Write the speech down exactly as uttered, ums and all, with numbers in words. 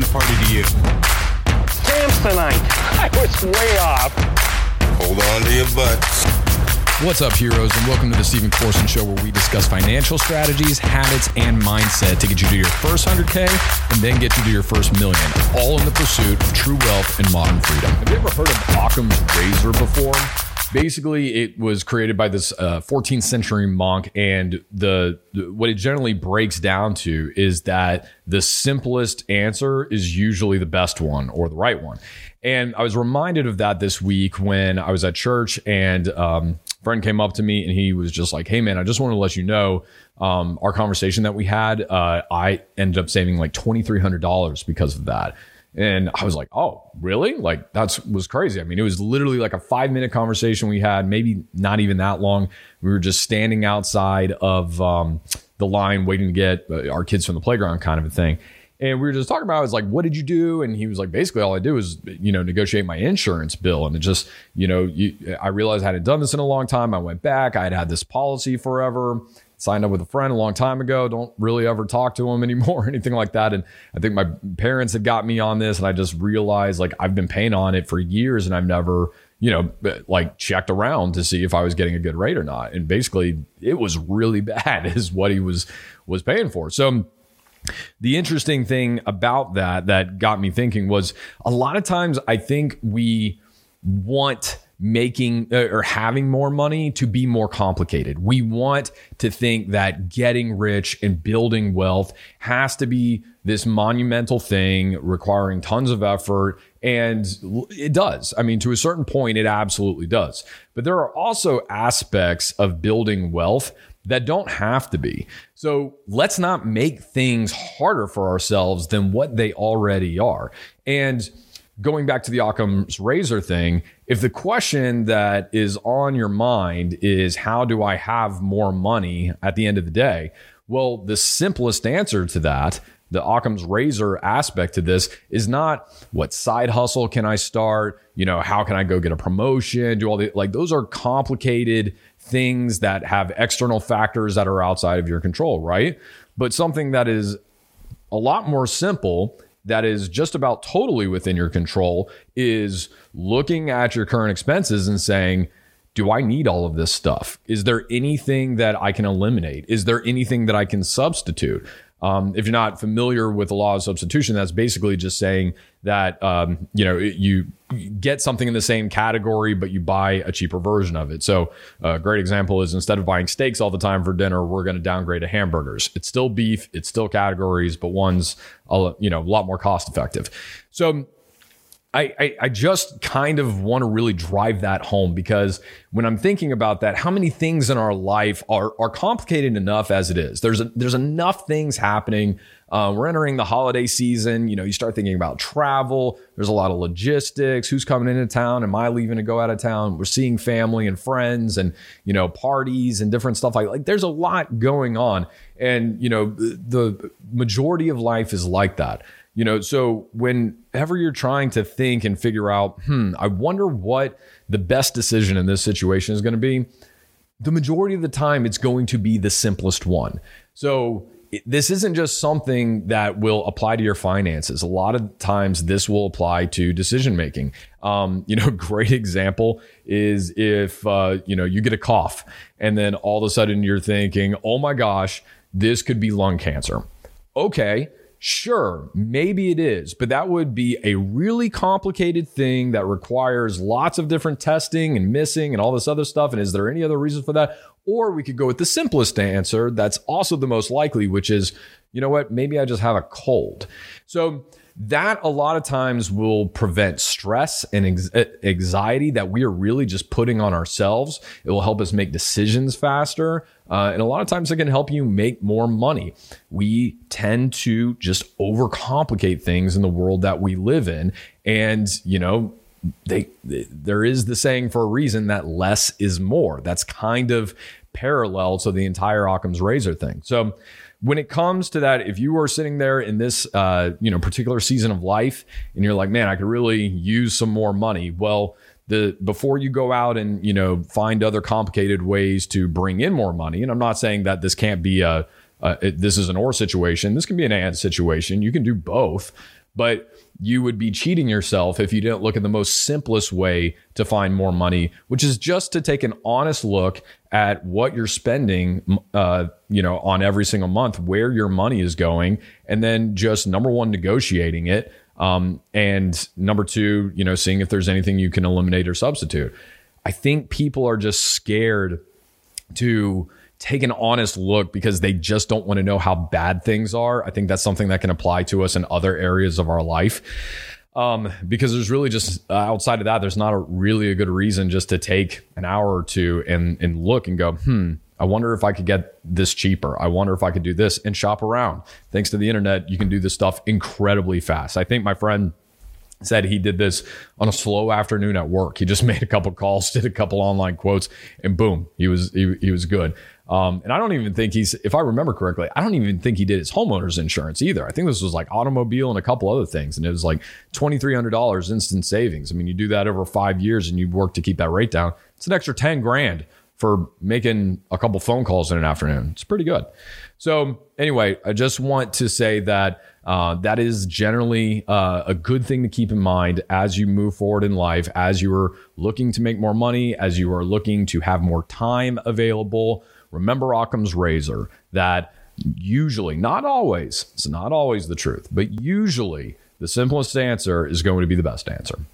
party to you? Samsonite. I was way off. Hold on to your butts. What's up, heroes, and welcome to the Stephen Corson Show, where we discuss financial strategies, habits, and mindset to get you to your first one hundred K and then get you to your first million, all in the pursuit of true wealth and modern freedom. Have you ever heard of Occam's razor before? Basically, it was created by this uh, fourteenth century monk, and the, the what it generally breaks down to is that the simplest answer is usually the best one or the right one. And I was reminded of that this week when I was at church, and um, a friend came up to me and he was just like, "Hey man, I just want to let you know um, our conversation that we had, uh, I ended up saving like twenty-three hundred dollars because of that." And I was like, "Oh, really? Like that's was crazy." I mean, it was literally like a five minute conversation we had, maybe not even that long. We were just standing outside of um, the line waiting to get our kids from the playground, kind of a thing. And we were just talking about, I was like, "What did you do?" And he was like, "Basically all I did was, you know, negotiate my insurance bill." And it just, you know, you, I realized I hadn't done this in a long time. I went back, I had had this policy forever. Signed up with a friend a long time ago. Don't really ever talk to him anymore or anything like that. And I think my parents had got me on this, and I just realized like I've been paying on it for years and I've never, you know, like checked around to see if I was getting a good rate or not. And basically it was really bad is what he was, was paying for. So the interesting thing about that, that got me thinking was a lot of times I think we want making uh, or having more money to be more complicated. We want to think that getting rich and building wealth has to be this monumental thing requiring tons of effort. And it does. I mean, to a certain point, it absolutely does. But there are also aspects of building wealth that don't have to be. So let's not make things harder for ourselves than what they already are. And going back to the Occam's razor thing, if the question that is on your mind is, how do I have more money at the end of the day? Well, the simplest answer to that, the Occam's razor aspect to this, is not what side hustle can I start? You know, how can I go get a promotion? Do all the, like, those are complicated things that have external factors that are outside of your control, right? But something that is a lot more simple, that is just about totally within your control, is looking at your current expenses and saying, do I need all of this stuff? Is there anything that I can eliminate? Is there anything that I can substitute? Um, if you're not familiar with the law of substitution, that's basically just saying that, um, you know, you get something in the same category, but you buy a cheaper version of it. So a great example is, instead of buying steaks all the time for dinner, we're going to downgrade to hamburgers. It's still beef, it's still categories, but one's a, you know, a lot more cost effective. So I, I, I just kind of want to really drive that home, because when I'm thinking about that, how many things in our life are are complicated enough as it is? There's a, there's enough things happening. Uh, we're entering the holiday season. You know, you start thinking about travel. There's a lot of logistics. Who's coming into town? Am I leaving to go out of town? We're seeing family and friends, and, you know, parties and different stuff like like. There's a lot going on, and you know, the, the majority of life is like that. You know, so whenever you're trying to think and figure out, hmm, I wonder what the best decision in this situation is going to be, the majority of the time, it's going to be the simplest one. So it, this isn't just something that will apply to your finances. A lot of times this will apply to decision making. Um, you know, great example is if, uh, you know, you get a cough and then all of a sudden you're thinking, oh my gosh, this could be lung cancer. Okay. Sure, maybe it is, but that would be a really complicated thing that requires lots of different testing and missing and all this other stuff. And is there any other reason for that? Or we could go with the simplest answer that's also the most likely, which is, you know what, maybe I just have a cold. So that a lot of times will prevent stress and ex- anxiety that we are really just putting on ourselves. It will help us make decisions faster. Uh, and a lot of times it can help you make more money. We tend to just overcomplicate things in the world that we live in. And, you know, they, they there is the saying for a reason that less is more. That's kind of parallel to the entire Occam's razor thing. So when it comes to that, if you are sitting there in this, uh, you know, particular season of life and you're like, man, I could really use some more money. Well, the before you go out and, you know, find other complicated ways to bring in more money. And I'm not saying that this can't be a, a it, this is an or situation. This can be an and situation. You can do both. But you would be cheating yourself if you didn't look at the most simplest way to find more money, which is just to take an honest look at what you're spending, uh, you know, on every single month, where your money is going, and then just number one, negotiating it. Um, and number two, you know, seeing if there's anything you can eliminate or substitute. I think people are just scared to take an honest look because they just don't want to know how bad things are. I think that's something that can apply to us in other areas of our life. Um, because there's really just uh, outside of that, there's not a really a good reason just to take an hour or two and, and look and go, hmm, I wonder if I could get this cheaper. I wonder if I could do this and shop around. Thanks to the internet, you can do this stuff incredibly fast. I think my friend said he did this on a slow afternoon at work. He just made a couple calls, did a couple online quotes, and boom, he was he, he was good. Um, and I don't even think he's, if I remember correctly, I don't even think he did his homeowner's insurance either. I think this was like automobile and a couple other things. And it was like twenty-three hundred dollars instant savings. I mean, you do that over five years and you work to keep that rate down. It's an extra ten grand for making a couple phone calls in an afternoon. It's pretty good. So anyway, I just want to say that uh, that is generally uh, a good thing to keep in mind as you move forward in life, as you are looking to make more money, as you are looking to have more time available. Remember Occam's razor, that usually, not always, it's not always the truth, but usually the simplest answer is going to be the best answer.